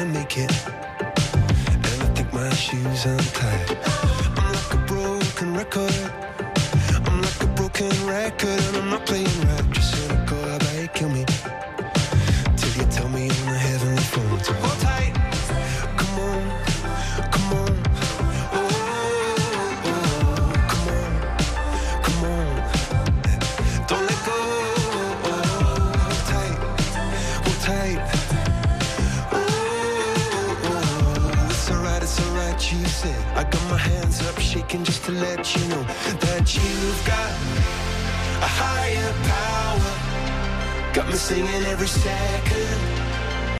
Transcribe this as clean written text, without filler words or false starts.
make it. And I think my shoes untied. I'm like a broken record. I'm like a broken record, and I'm not playing right. Just cynical, how about you kill me? Till you tell me on the heavenly phone to hold tight. Come on, come on. Oh, oh, come on, come on. Don't let go. Oh, hold tight, hold tight. Oh, oh, it's alright, you said. I got my hands up shaking just to let you know that you've got a higher power. Got me singing every second.